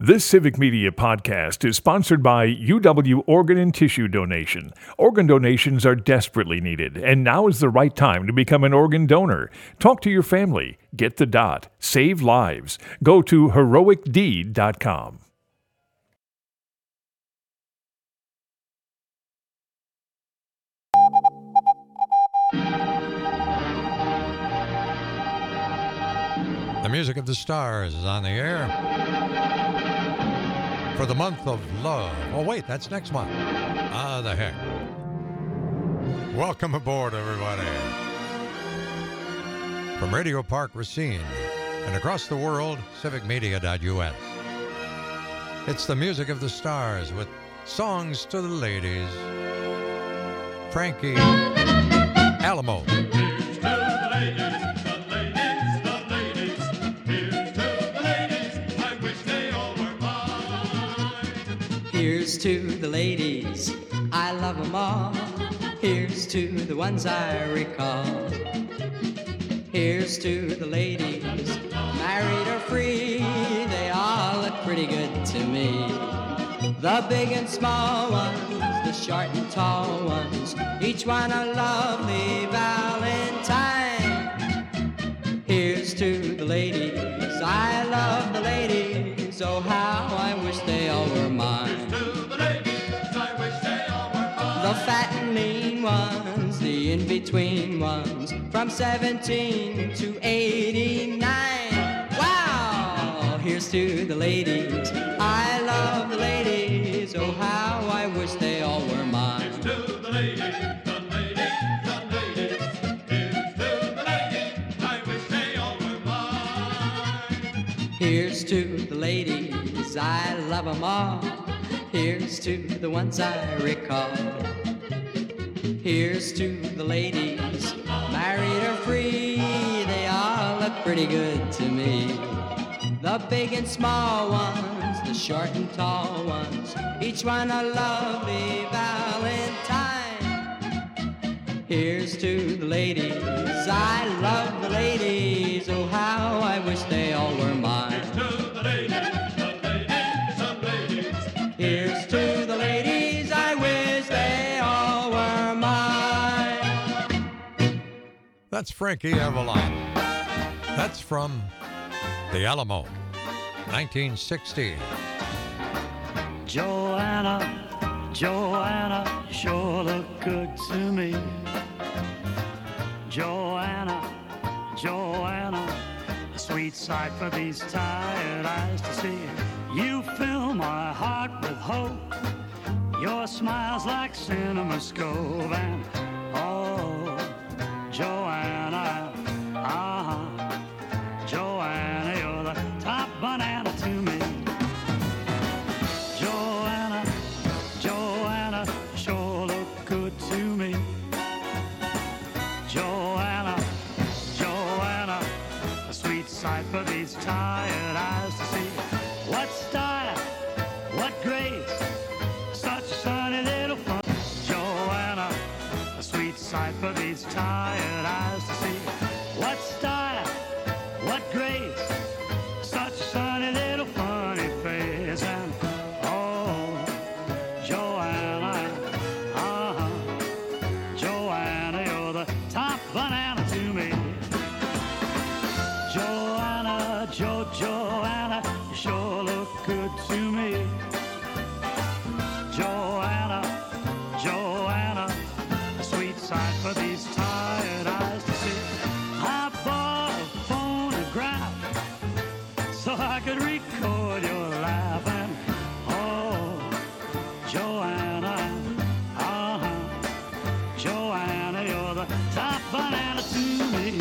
This Civic Media podcast is sponsored by UW Organ and Tissue Donation. Organ donations are desperately needed, and now is the right time to become an organ donor. Talk to your family. Get the dot. Save lives. Go to heroicdeed.com. The Music of the Stars is on the air for the month of love. Oh, wait, that's next month. The heck. Welcome aboard, everybody. From Radio Park Racine and across the world, civicmedia.us. It's the Music of the Stars with songs to the ladies. Frankie Alamo. Here's to the ladies, I love them all. Here's to the ones I recall. Here's to the ladies, married or free, they all look pretty good to me. The big and small ones, the short and tall ones, each one a lovely valentine. Here's to the ladies, I love the ladies, oh how I wish they all were mine. The fat and lean ones, the in-between ones, from 17 to 89. Wow! Here's to the ladies, I love the ladies, oh how I wish they all were mine. Here's to the ladies, the ladies, the ladies. Here's to the ladies, I wish they all were mine. Here's to the ladies, I love them all. Here's to the ones I recall. Here's to the ladies, married or free, they all look pretty good to me. The big and small ones, the short and tall ones, each one a lovely valentine. Here's to the ladies, I love the ladies, oh how I wish they all were mine. Here's to the ladies, I wish they all were mine. That's Frankie Avalon. That's from the Alamo, 1960. Joanna, Joanna, you sure look good to me. Joanna, Joanna, a sweet sight for these tired eyes to see. You fill my heart with hope. Your smile's like cinema scope. And oh, Joanna, Joanna, you're the top banana to me. Joanna, Joanna, sure look good to me. Joanna, Joanna, a sweet sight for these tired eyes to see. What style, what grace, such a sunny little fun. Joanna, a sweet sight for these tired eyes to see. What style, what grace, such a sunny little funny face. And oh, Joanna, Joanna, you're the top banana to me. Joanna, Joanna, you sure look good to me. Joanna, Joanna, a sweet sight for these tired eyes to see. I bought a phonograph so I could record your laugh. And oh, Joanna, Joanna, you're the top banana to me.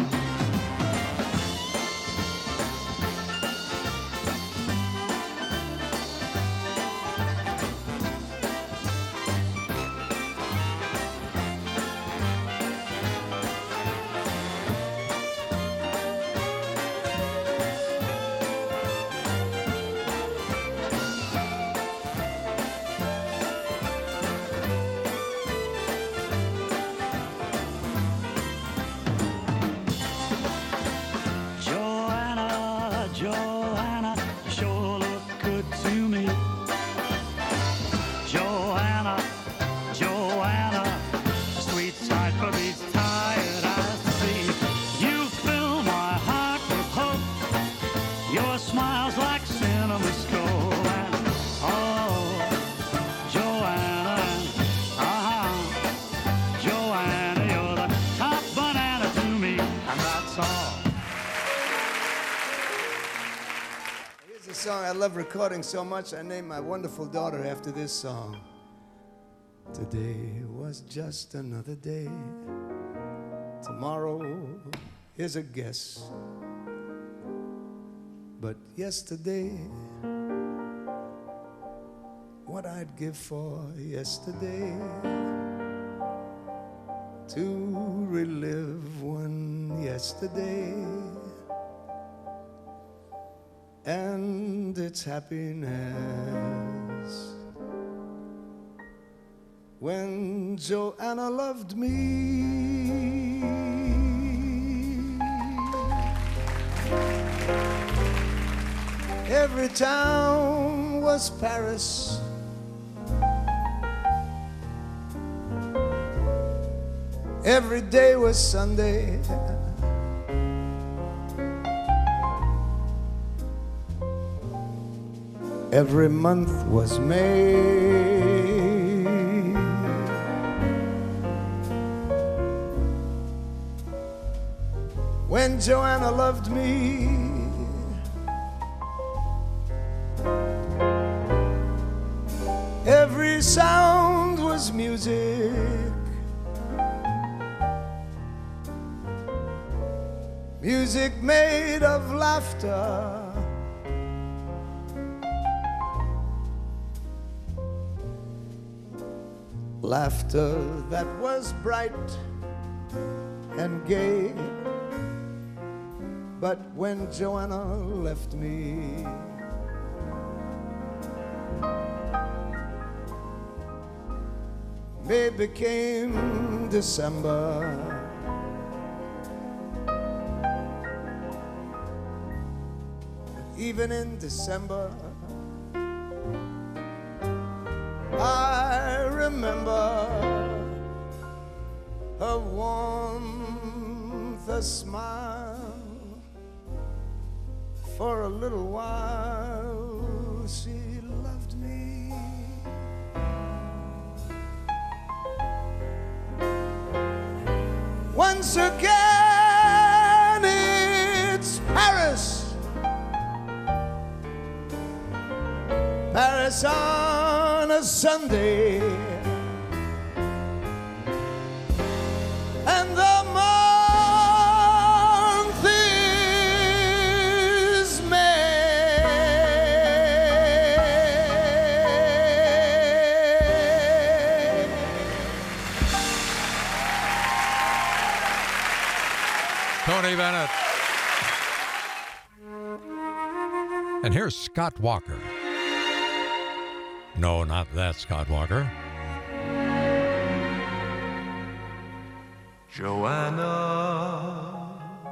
love recording so much, I named my wonderful daughter after this song. Today was just another day. Tomorrow is a guess. But yesterday, what I'd give for yesterday, to relive one yesterday and its happiness. When Joanna loved me, every town was Paris. Every day was Sunday. Every month was May. When Joanna loved me, every sound was music. Music made of laughter. Laughter that was bright and gay. But when Joanna left me, May became December. Even in December, I remember her warmth, a smile. For a little while, she loved me. Once again, it's Paris. Paris on a Sunday, and the month is May. Tony Bennett. And here's Scott Walker. No, not that Scott Walker. Joanna,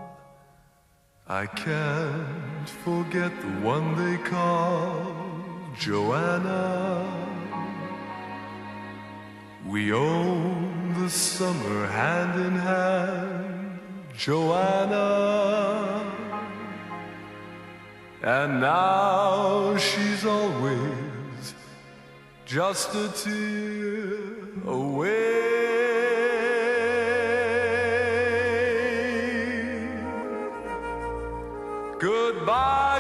I can't forget the one they call Joanna. We own the summer hand in hand, Joanna. And now she's always just a tear away. Goodbye,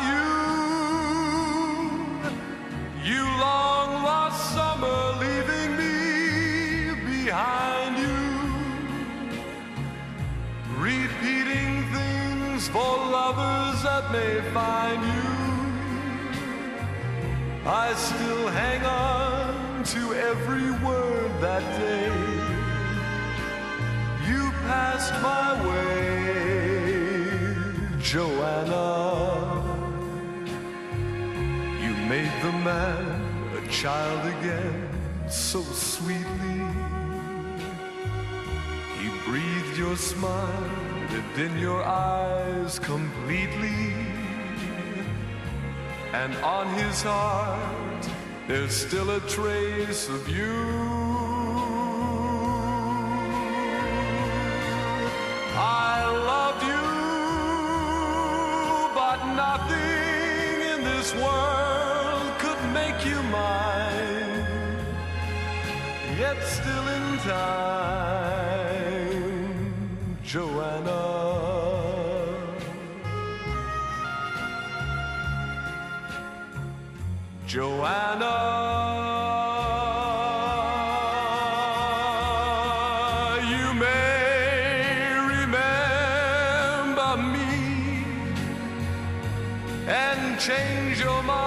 you long lost summer, leaving me behind you, repeating things for lovers that may find you. I still hang on to every word that day you passed my way, Joanna. You made the man a child again so sweetly. He breathed your smile, lived in your eyes completely. And on his heart, there's still a trace of you. I loved you, but nothing in this world could make you mine. Yet still in time, Joanna. Joanna, you may remember me and change your mind.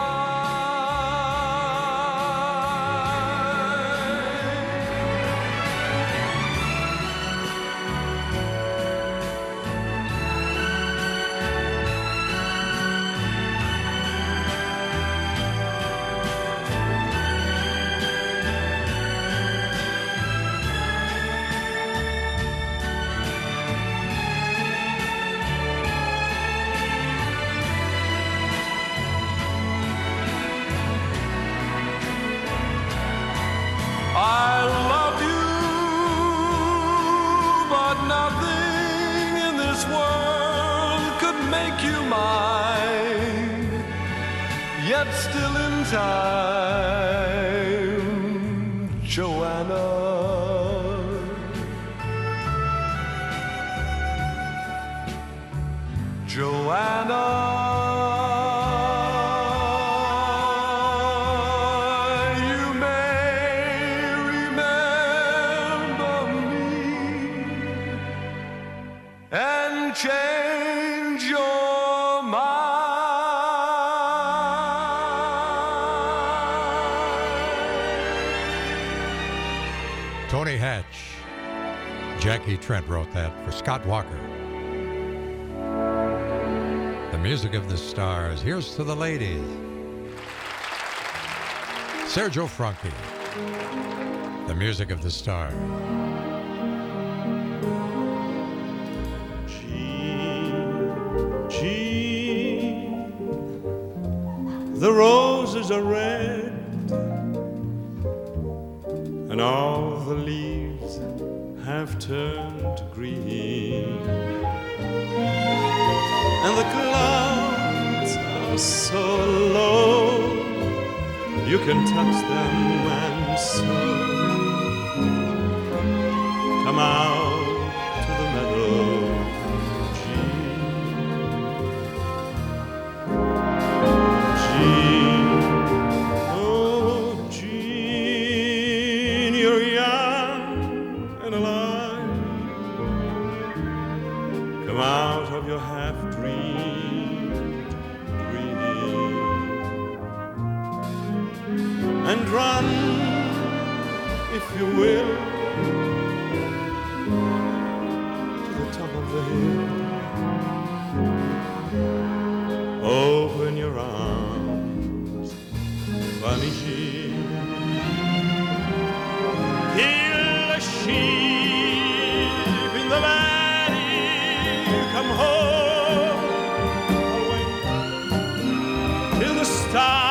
I love you, but nothing in this world could make you mine. Yet still in time, Joanna, Joanna, change your mind. Tony Hatch. Jackie Trent wrote that for Scott Walker. The music of the stars. Here's to the ladies. Sergio Franchi. The music of the stars. The roses are red and all the leaves have turned green, and the clouds are so low you can touch them, and so come out to the meadow. And run, if you will, to the top of the hill. Open your arms, funny sheep. Hear the sheep in the valley come home. I'll wait till the stars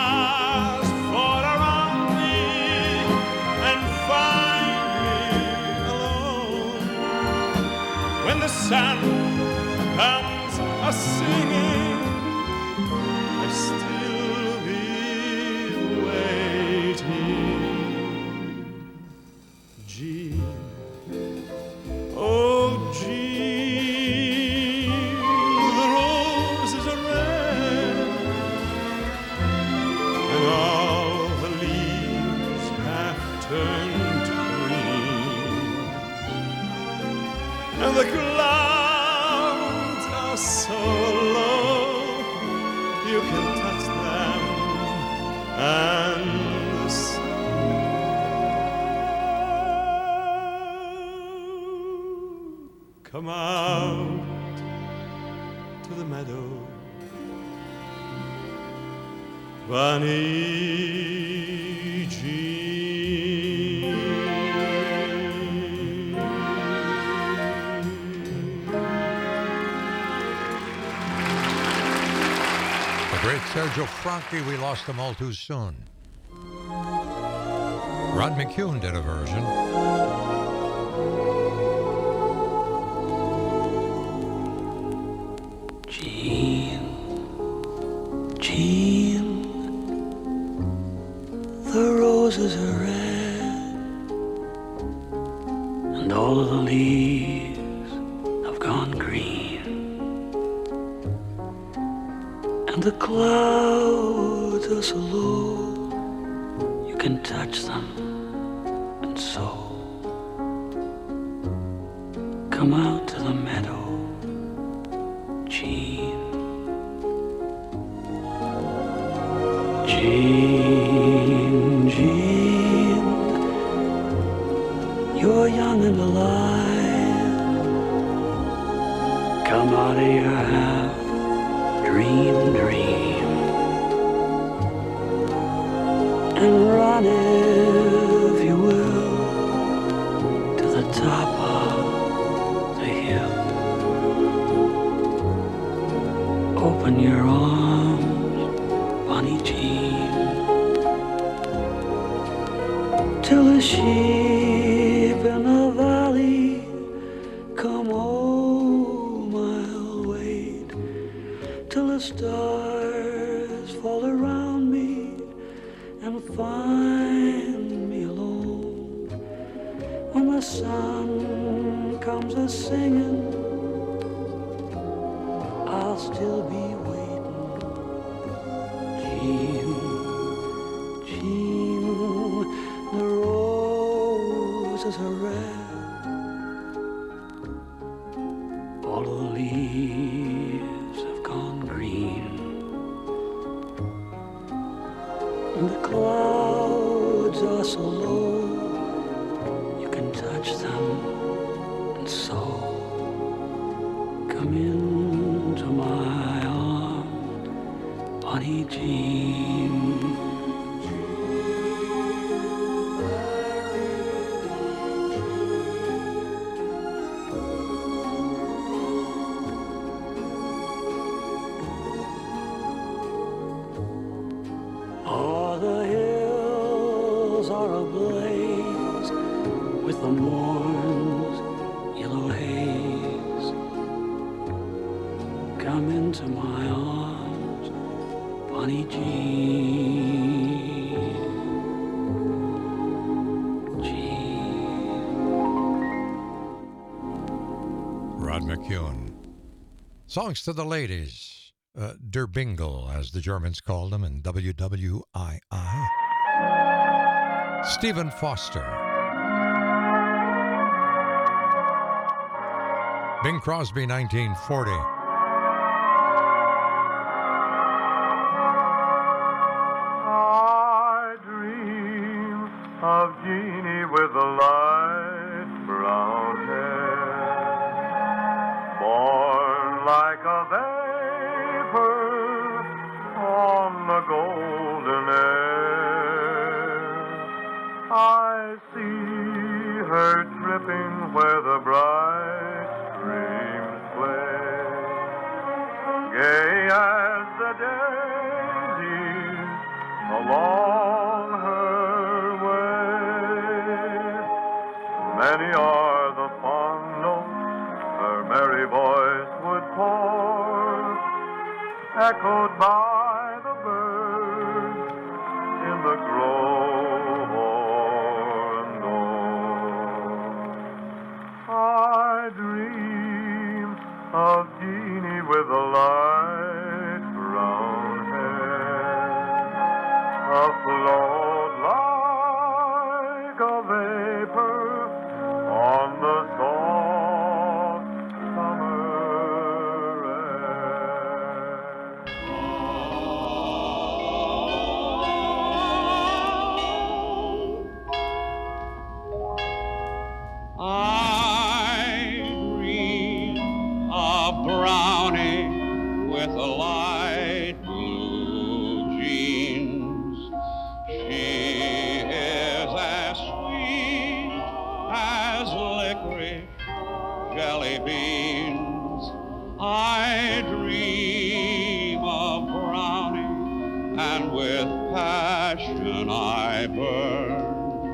the sun comes a-singing, I still be waiting. Jean, oh Jean, the roses are red and all the leaves have turned green, and the clouds are so low you can touch them, and the sun come out to the meadow. Bunny Jean. Great Sergio Franchi, we lost them all too soon. Rod McCune did a version. Jean, Jean, the roses are red and all of the leaves have gone green, and the clouds are are so low, you can touch them, and so come out to the meadow, Jean. Jean, Jean, you're young and alive. Come out of your half-dream dream and run, if you will, to the top of the hill. Open your arms, Bonnie Jean, till the sheep in the valley come home. I'll wait till the stars fall around me and find me alone. When the sun comes a-singing, I'll still be waiting. Jean, Jean, the roses are red, all the leaves have gone green, and the clouds are so low, you can touch them, and so come into my arms, Bonnie Jean. All the hills are ablaze with the morn's yellow haze. Come into my arms, Bonnie Jean. Jean. Rod McEwen. Songs to the ladies. Der Bingle, as the Germans called them in WWII. Stephen Foster. Bing Crosby, 1940. I dream of Jeannie with the light brown hair, born like a vapor on the golden air. I see her tripping where the bright streams play, gay as the daisies along her way. Many are the fond notes her merry voice would pour, echoed by the birds in the grove o'er and o'er. I dream of Jeannie with the light brown hair, afloat like a vapor on the soft summer I dream of Brownie with the light blue jeans. She is as sweet as licorice jelly beans. I dream of Brownie, and with passion I burn.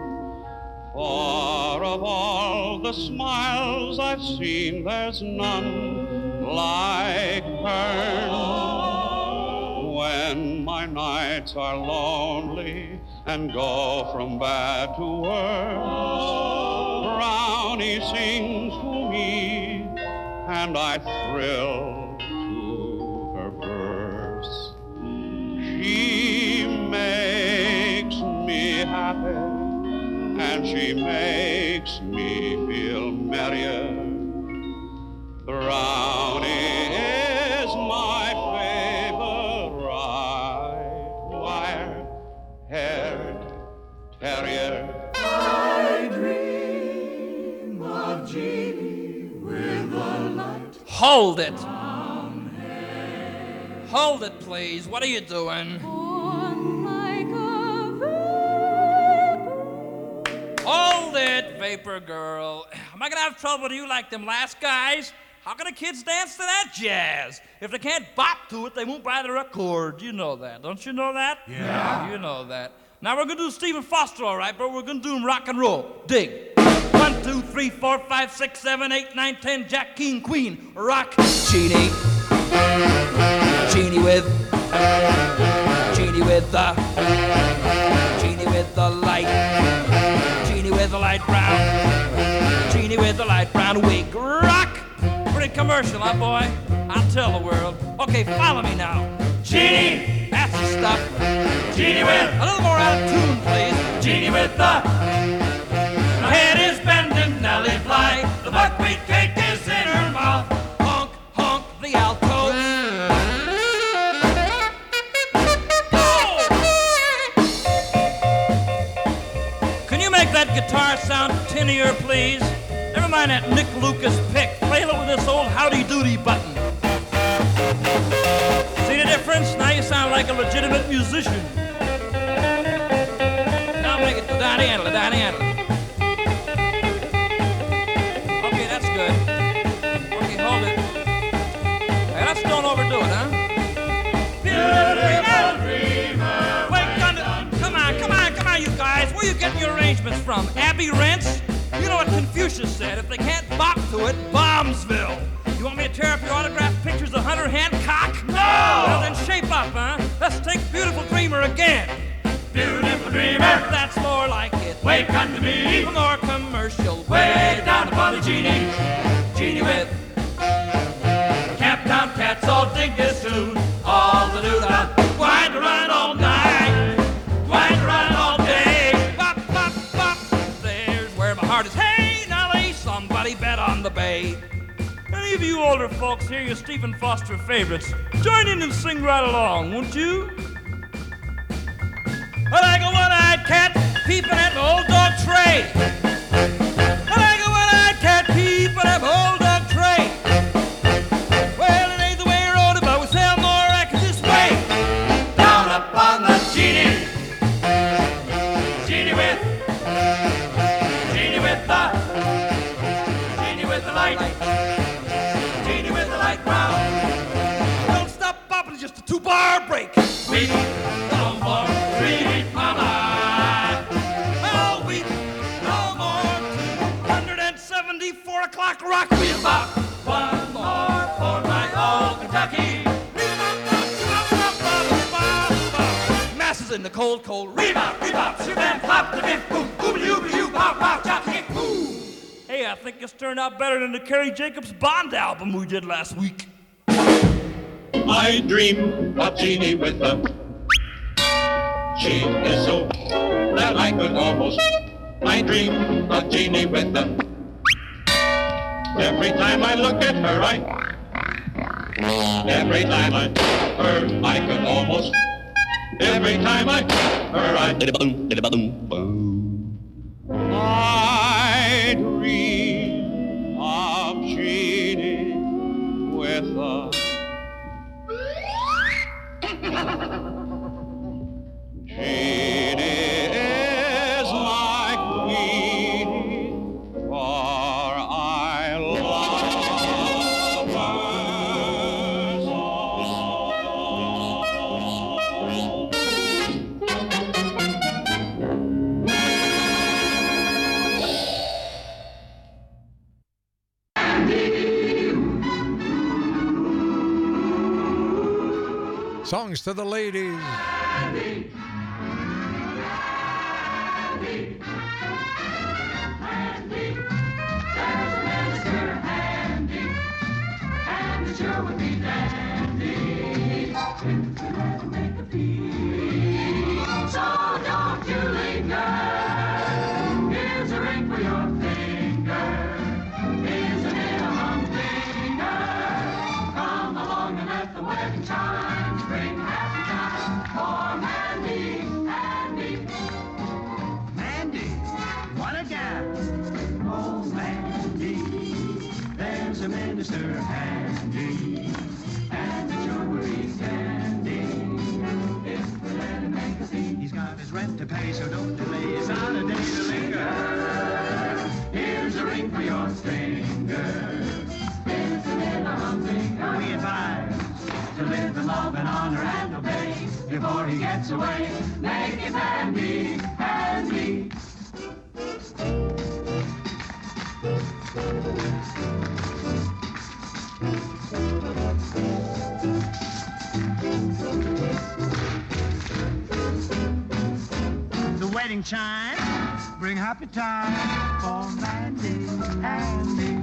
For of all the smiles I've seen, there's none like hers. When my nights are lonely and go from bad to worse, Brownie sings to me, and I thrill to her verse. She She makes me feel merrier. Brownie is my favorite wire-haired terrier. I dream of Jeannie with a light. Hold it. Hold it, please. What are you doing? Hold it, Vapor Girl. Am I gonna have trouble with you like them last guys? How can the kids dance to that jazz? If they can't bop to it, they won't buy the record. You know that. Don't you know that? Yeah. You know that. Now we're gonna do Stephen Foster, all right, but we're gonna do him rock and roll. Dig. 1, 2, 3, 4, 5, 6, 7, 8, 9, 10, Jack, King, Queen. Rock. Genie. Genie with the light. Genie with the light brown. Genie with the light brown wig. Rock. Pretty commercial, huh, boy? I'll tell the world. Okay, follow me now. Genie. That's the stuff. Genie with a little more out of tune, please. Genie with the head is bending, Nellie fly. The buckwheat cake is in her mouth. Honk, honk, the alto. Can you make that guitar sound tinnier, please? Never mind that Nick Lucas pick. Play it with this old howdy-doody button. See the difference? Now you sound like a legitimate musician. Now make it the Donnie Handler, Donnie Handler. Okay, that's good. Okay, hold it. Hey, let's don't overdo it, huh? Beautiful dreamer. Wait, come on, you guys. Where are you getting your arrangements from? Abbey Rents? You know what Confucius said, if they can't bop to it, Bombsville. You want me to tear up your autographed pictures of Hunter Hancock? No! Well, then shape up, huh? Let's take Beautiful Dreamer again. Beautiful Dreamer. That's more like it. Wake unto me. More commercial. Way down upon the genie. Genie with Camptown Cats all dig this tune. All the doo-dah. Wind around all night. Wind around all day. Bop, bop, bop. There's where my heart is. Hey, Nellie, somebody bet on the bay. Any of you older folks hear your Stephen Foster favorites, join in and sing right along, won't you? Like a one-eyed cat peeping at my old dog Trey. Like a one-eyed cat peeping at my old dog Trey. Well, it ain't the way I wrote it, but we sell more records this way. Down upon the genie. Genie with the light. Genie with the light brown. Don't stop bopping, it's just a 2-bar break. Sweet, no more, sweet mama. Oh, we no more. 274 o'clock rock. We'll bop. One more for my old Kentucky. Masses in the cold, cold. Rebop, rebop, shoot and pop the biff, boom, boom-a-doo-ba-doo, pop, pop, chop, kick, boom. Hey, I think it's turned out better than the Kerry Jacobs Bond album we did last week. I dream of Jeannie with the. She is so that I could almost. I dream of Jeannie with the. Every time I look at her, every time I her, I could almost. Every time I her, I dream of Jeannie with a. Jeannie is my queen, for I love her Songs to the ladies. So don't you linger. Here's a a minister handy, and the jewelry's candy. If we let him make a fee, he's got his rent to pay, so don't delay. It's not a day to linger. Here's a ring for your finger. It's a little humdinger. We advise to live in love and honor and obey. Before he gets away, make it handy, handy. The wedding chime, bring happy time for Mandy and me.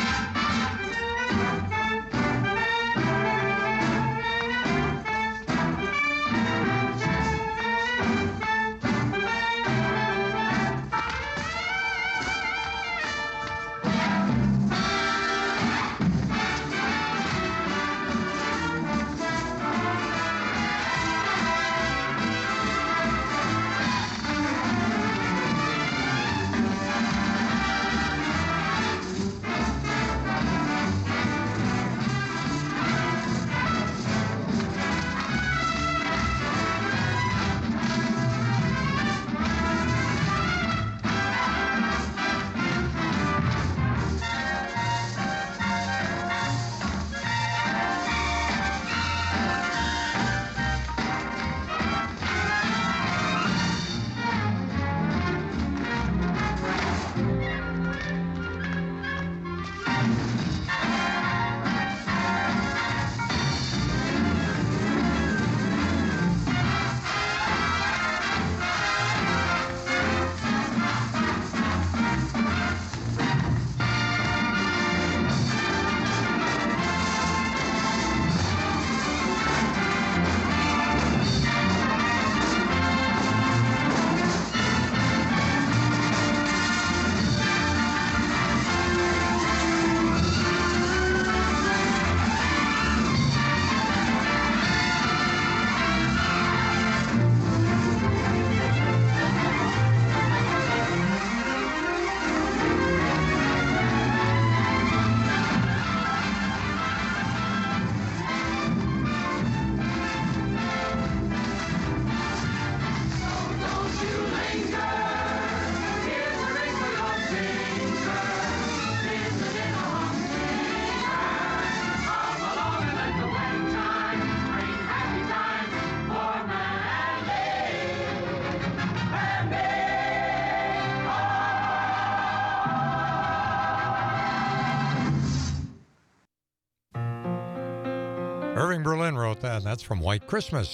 Irving Berlin wrote that. That's from White Christmas,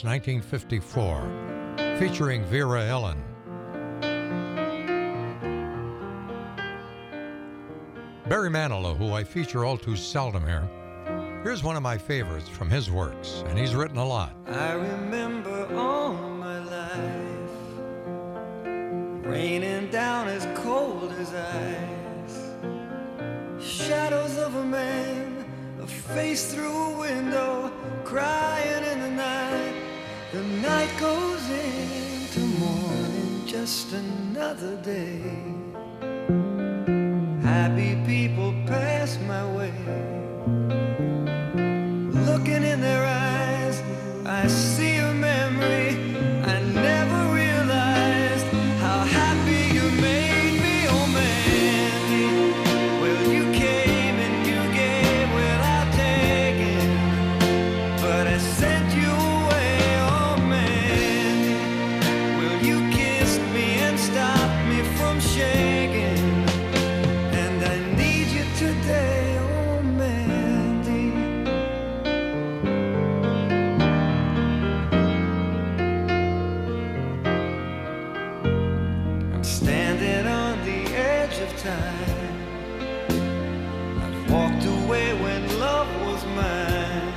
1954, featuring Vera Ellen. Barry Manilow, who I feature all too seldom here, here's one of my favorites from his works, and he's written a lot. I remember all my life raining down as cold as ice, shadows of a man, a face through a window, crying in the night. The night goes into morning, just another day. Happy people pass my way, looking in their eyes, I see a memory. I never realized how happy you made me, oh Mandy. Well, you came and you gave without taking, but I sent you away, oh Mandy. Well, you kissed me and stopped me from shaking, and I need you today, oh Mandy. I'm standing on the edge of time. I've walked away when love was mine,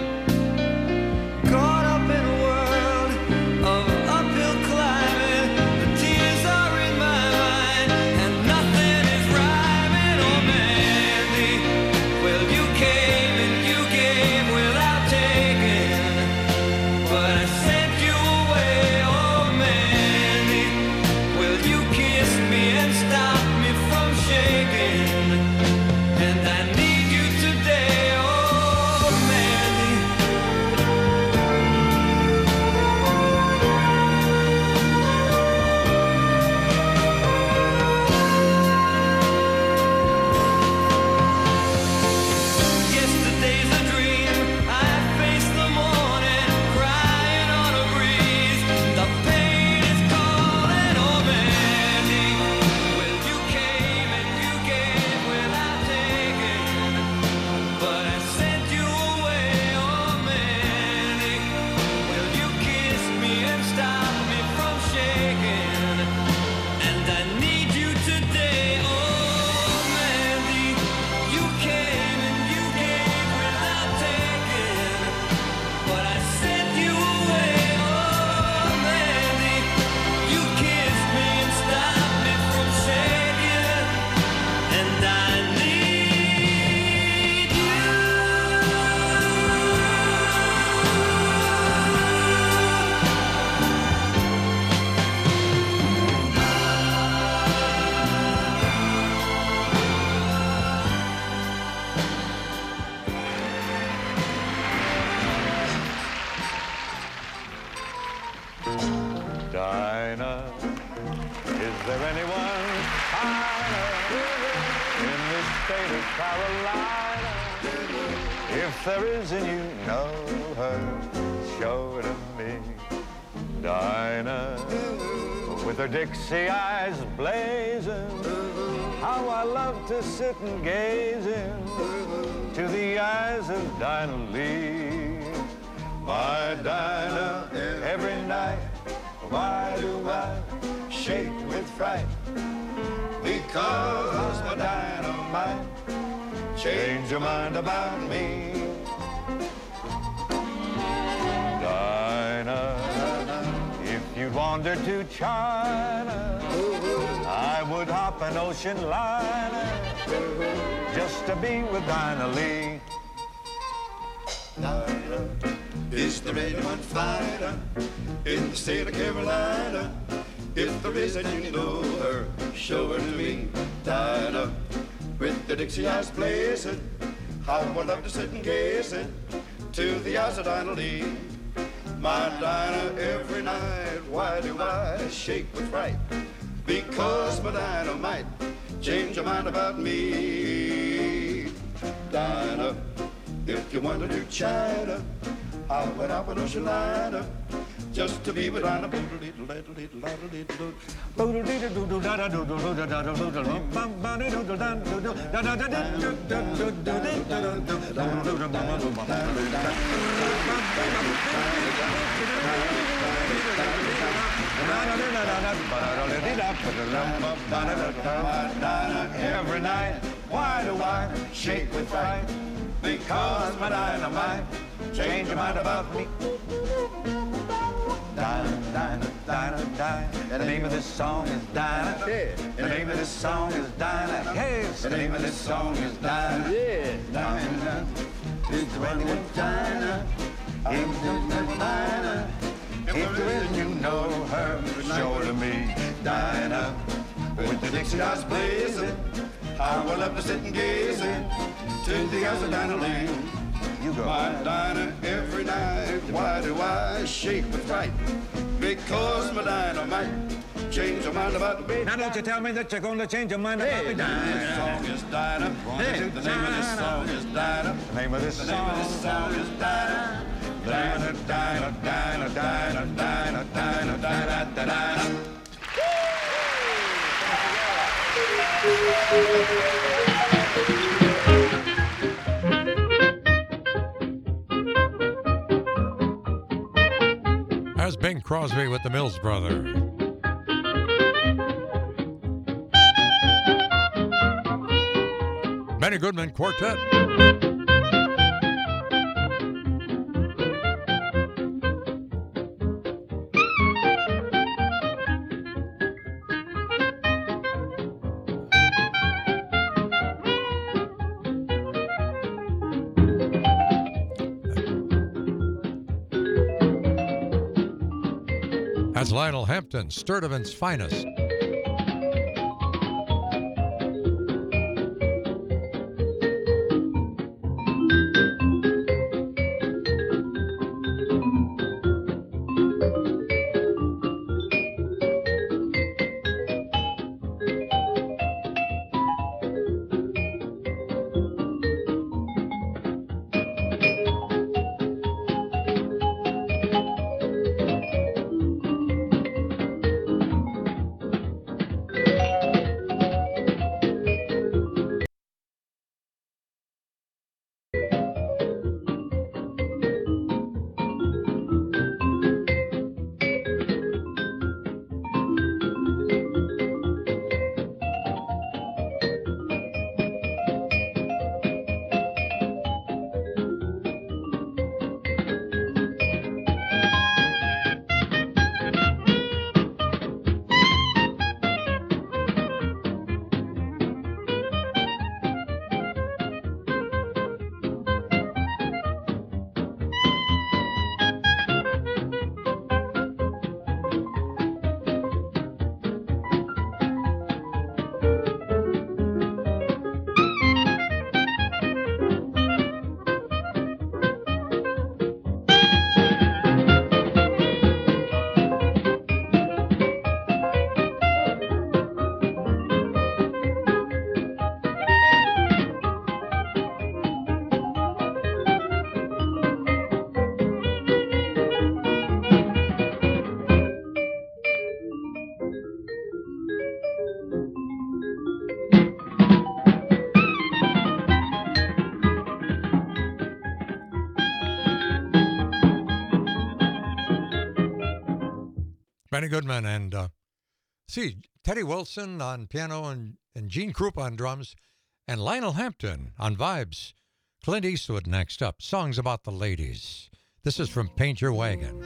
caught up in a world of uphill climbing. The tears are in my mind, and nothing is rhyming, oh Mandy. Well, you came and you gave without taking, but I sent you away, oh Mandy. Well, you kissed me and stopped me from shaking, Dinah. Is there anyone finer in this state of Carolina? If there is and you know her, show her to me. Dinah, with her Dixie eyes blazing, how I love to sit and gaze into the eyes of Dinah Lee. My Dinah, every night, why do I shake with fright? Because my Dinah might change your mind about me. Dinah, if you'd wander to China, I would hop an ocean liner just to be with Dinah Lee. Dinah, is there anyone finer in the state of Carolina? If there is and you know her, show her to me. Dinah, with the Dixie eyes blazing, how I love to sit and gaze to the eyes of Dinah Lee. My Dinah, every night, why do I shake with fright? Because my Dinah might change your mind about me. Dinah, if you wander to China, I went up an ocean liner just to be with Dinah. Every night, why do I shake with fright? Because my Dinah might change your mind about me. Dinah, Dinah, Dinah, Dinah. The name of this song is Dinah. Yeah. The name of this song is Dinah. Yes. The name of this song is Dinah. Yeah. Dinah. Is there anyone Dinah? If there is, you know her. Show her to me. Dinah. With the Dixie eyes blazing, I will love to sit and gaze to the eyes of Dinah Lee. You go. My Dinah, every night, why do I shake with fright? Because my Dinah might change her mind about the baby. Now don't you tell me that you're going to change your mind about me, Dinah. This song is Dinah. The name of this song is Dinah. The name of this song is Dinah. Dinah, Dinah, Dinah, Dinah, Dinah, Dinah, Dinah, Dinah. That's Bing Crosby with the Mills Brothers. Benny Goodman Quartet. That's Lionel Hampton, Sturdivant's finest. Benny Goodman and Teddy Wilson on piano and Gene Krupa on drums and Lionel Hampton on vibes. Clint Eastwood next up. Songs about the ladies. This is from Paint Your Wagon.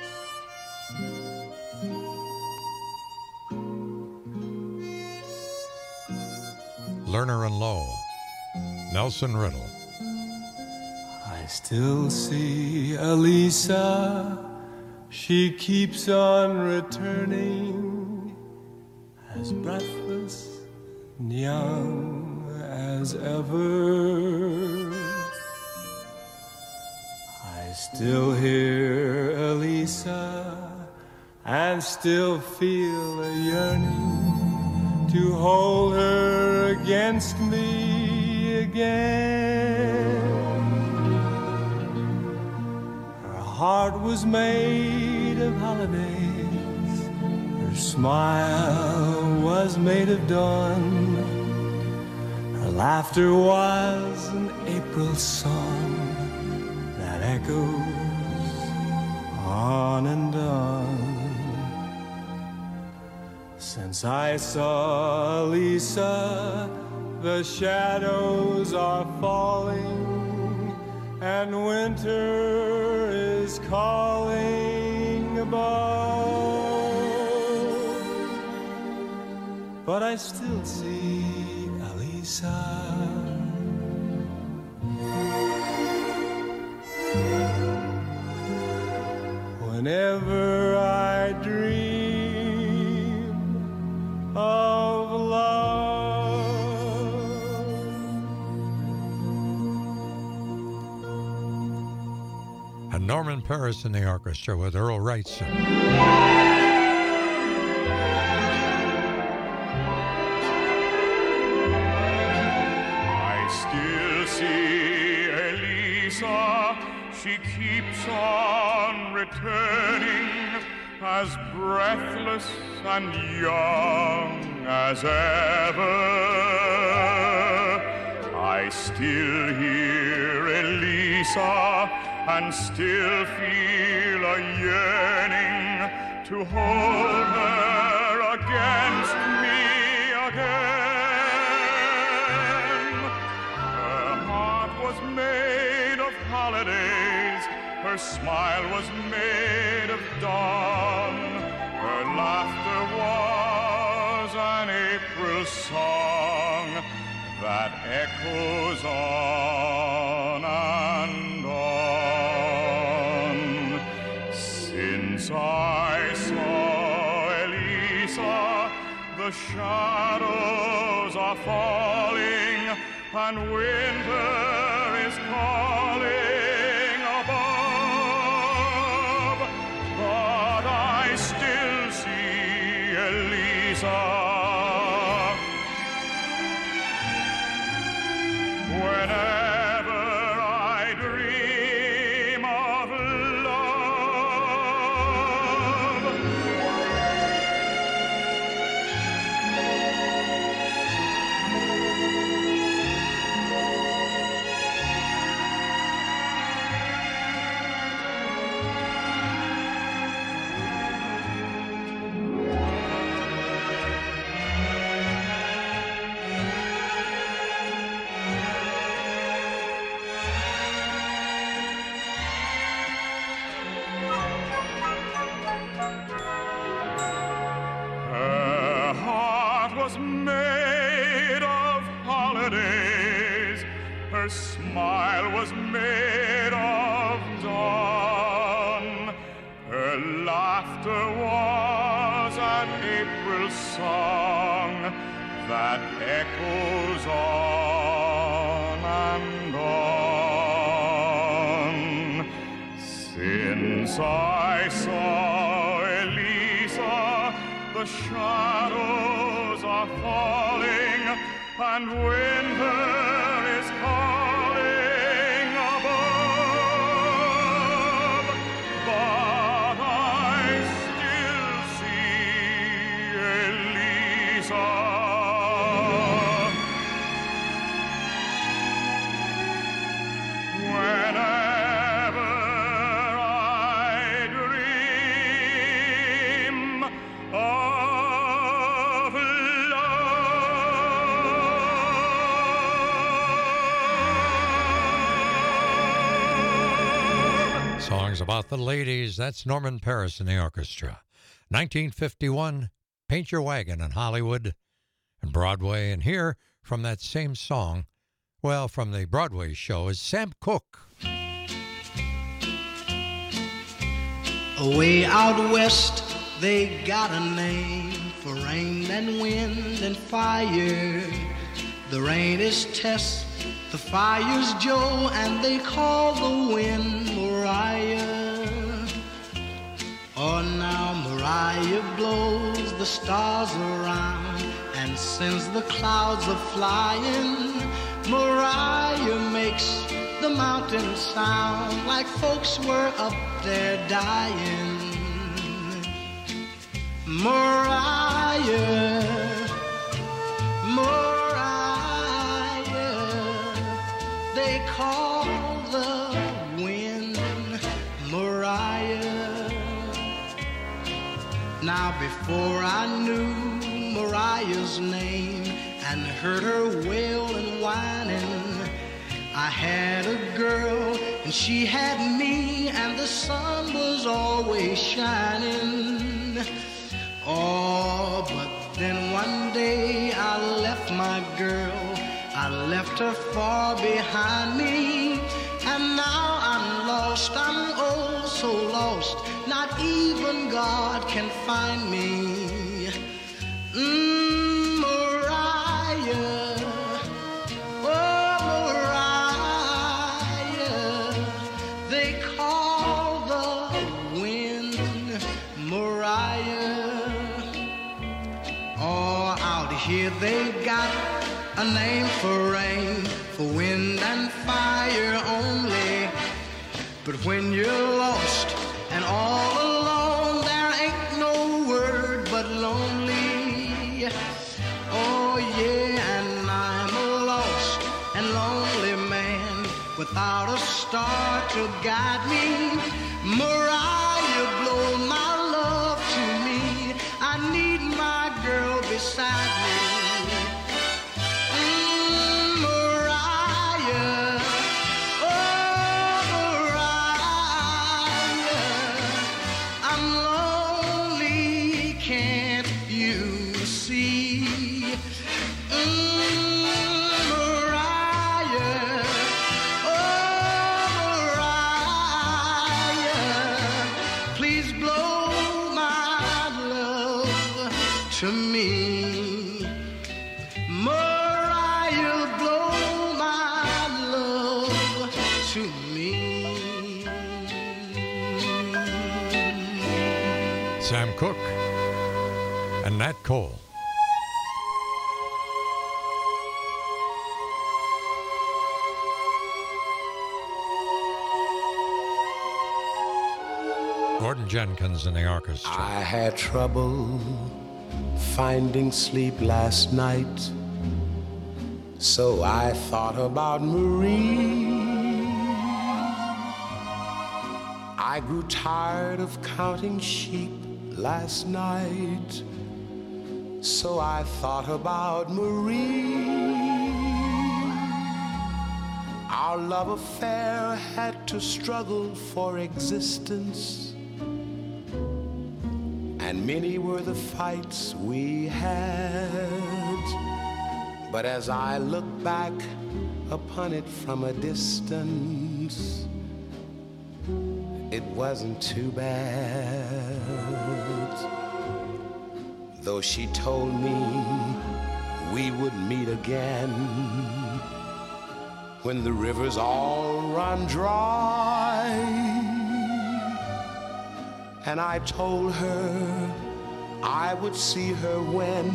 Lerner and Lowe. Nelson Riddle. I still see Elisa. She keeps on returning, as breathless and young as ever. I still hear Elisa and still feel a yearning to hold her against me again. Her heart was made of holidays, her smile was made of dawn, her laughter was an April song that echoes on and on. Since I saw Lisa, the shadows are falling, and winter is calling above. But I still see Elisa. Whenever I dream of love. And Norman Paris in the orchestra with Earl Wrightson. I still see Elisa. She keeps on returning, as breathless and young as ever. I still hear Elisa and still feel a yearning to hold her against me again. Her heart was made of holidays, her smile was made of dawn, her laughter was an April song that echoes on and on. Since I saw Elisa, the shadows are falling, and winter is calling above. But I still see Elisa. Whenever I dream of love. Her heart was made of holidays, her smile was made of dawn, her laughter was an April song that echoes on and on. Since I saw Elisa, the shadows are falling, and winter is calling above. But I still see Elisa. Whenever I dream Songs about the ladies. That's Norman Paris and the orchestra. 1951, Paint Your Wagon in Hollywood and Broadway. And here from that same song, well, from the Broadway show, is Sam Cooke. Away out west, they got a name for rain and wind and fire. The rain is Tess, the fire's Joe, and they call the wind Mariah. Oh, now Mariah blows the stars around and sends the clouds a-flying. Mariah makes the mountains sound like folks were up there dying. Mariah, they call the wind Mariah. Now before I knew Mariah's name and heard her wail and whining, I had a girl and she had me, and the sun was always shining. Oh, but then one day I left my girl, I left her far behind me, and now I'm lost, I'm oh so lost, not even God can find me. Mariah, oh Mariah, they call the wind Mariah. Oh, out here they got a name for rain, for wind and fire only. But when you're lost and all alone, there ain't no word but lonely. Oh yeah, and I'm a lost and lonely man without a star to guide me. Mariah, blow my love to me, I need my girl beside me. To me, Mariah, blow my love to me. Sam Cooke and Nat Cole. Gordon Jenkins and the orchestra. I had trouble finding sleep last night, so I thought about Marie. I grew tired of counting sheep last night, so I thought about Marie. Our love affair had to struggle for existence, and many were the fights we had. But as I look back upon it from a distance, it wasn't too bad. Though she told me we would meet again when the rivers all run dry. And I told her I would see her when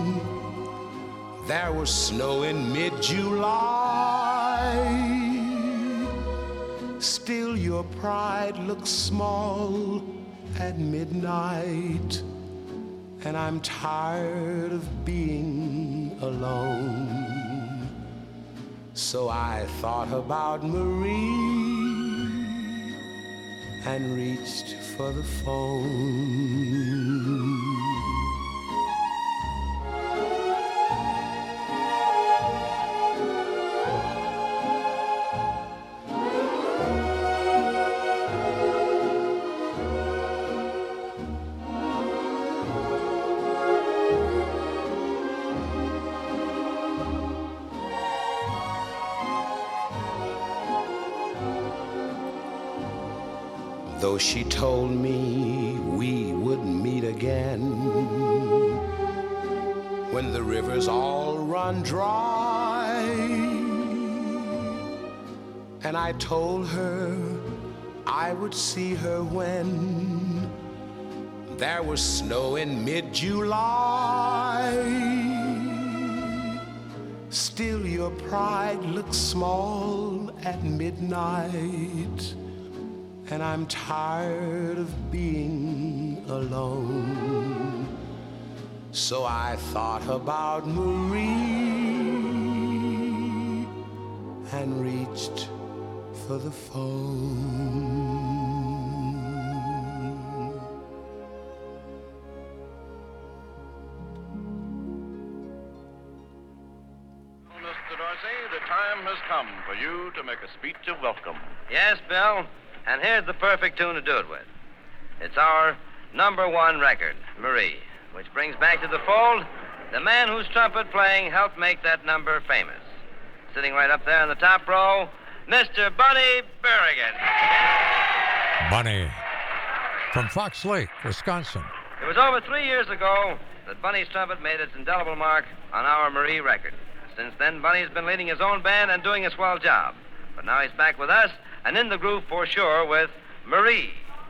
there was snow in mid-July. Still your pride looks small at midnight, and I'm tired of being alone. So I thought about Marie and reached for the phone. though she told me we would meet again when the rivers all run dry. And I told her I would see her when there was snow in mid-July. Still your pride looks small at midnight, and I'm tired of being alone. So I thought about Marie and reached for the phone. Mr. Dorsey, the time has come for you to make a speech of welcome. Yes, Bill, and here's the perfect tune to do it with. It's our #1 record, Marie, which brings back to the fold the man whose trumpet playing helped make that number famous. Sitting right up there in the top row, Mr. Bunny Berrigan. Bunny from Fox Lake, Wisconsin. It was over 3 years ago that Bunny's trumpet made its indelible mark on our Marie record. Since then, Bunny's been leading his own band and doing a swell job. But now he's back with us and in the groove for sure with Marie.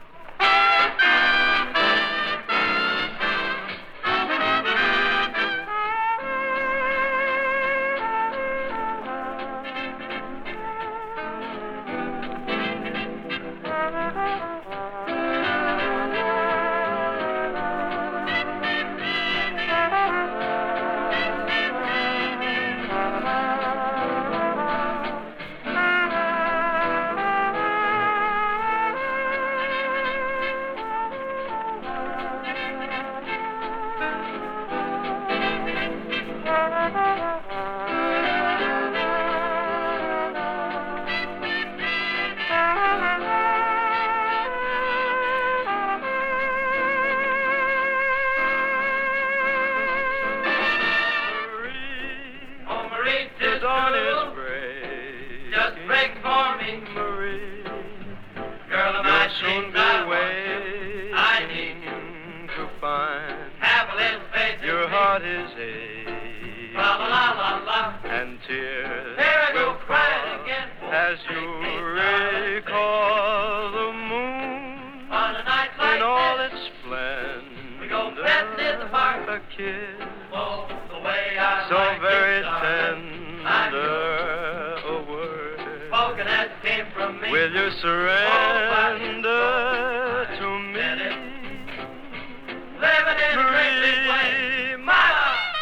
Will you surrender to me? Living in a great big way, Mama!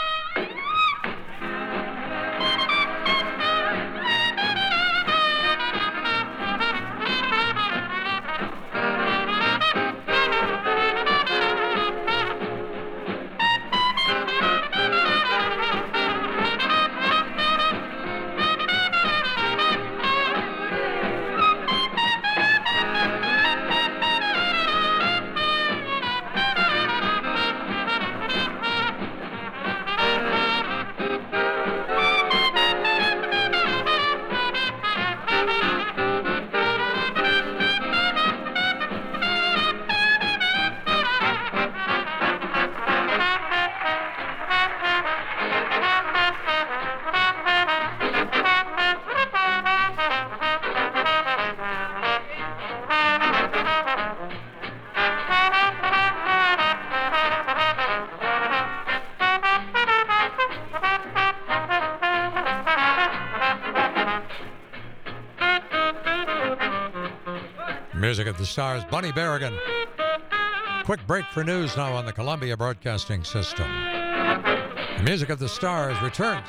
Music of the Stars, Bunny Berrigan. Quick break for news now on the Columbia Broadcasting System. The Music of the Stars returns.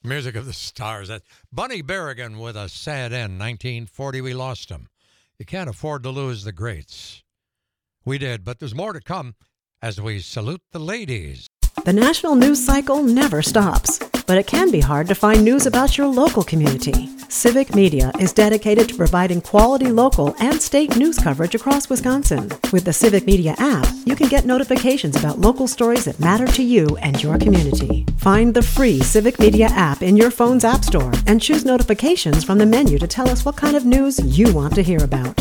Music of the Stars. That's Bunny Berrigan with a sad end. 1940, we lost him. You can't afford to lose the greats. We did, but there's more to come as we salute the ladies. The national news cycle never stops, but it can be hard to find news about your local community. Civic Media is dedicated to providing quality local and state news coverage across Wisconsin. With the Civic Media app, you can get notifications about local stories that matter to you and your community. Find the free Civic Media app in your phone's app store and choose notifications from the menu to tell us what kind of news you want to hear about.